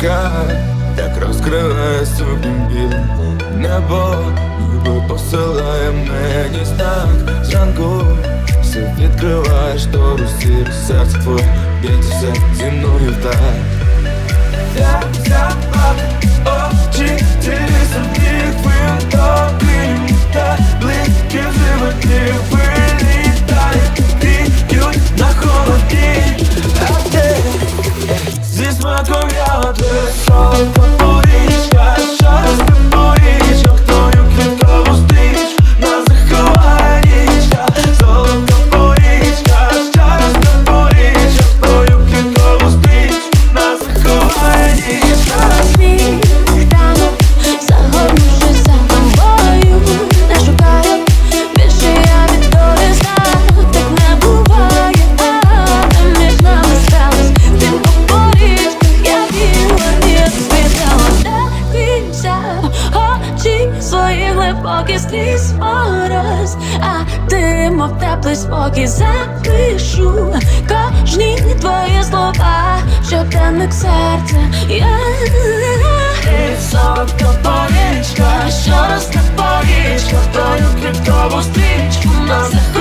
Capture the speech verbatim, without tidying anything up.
зірка так розкриває своїм білим небо, ніби посилає мені знак. Зранку все відкриваєш штору сіру, серце твоє б'ється все зі мною в так. Я взяла очі, ті самі хвилини, та близькі в животі вилітають, б'ють на холоді. А ти зі смаком ягоди, солодка порічка, щастя порічка, хтою квіткову стріч нас заховає нічка. Солодка порічка, щастя порічка, хтою квіткову стріч нас заховає нічка. Мій ранок, загорнувшись за тобою, не шукаю, більше я від долі знаю, так не буває. А ти між нами сталась, ти по порічках, я біла, ні, спитала, де він взяв очі свої глибокі скрізь мороз. А ти, мов теплий спокій, запишу кожні твої слова, щоденник серця. Я І солодка порічка, що росте порічка, хтою квіткову стрічку нас заховає.